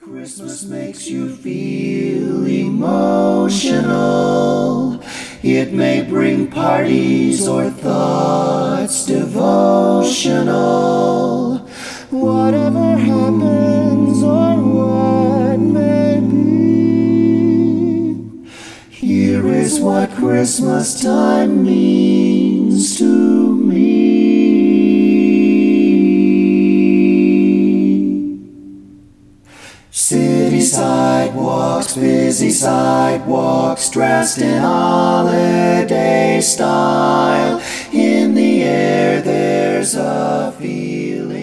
Christmas makes you feel emotional. It may bring parties or thoughts devotional. Whatever happens or what may be, here is what Christmas time means to me. City sidewalks, busy sidewalks, dressed in holiday style. In the air there's a feeling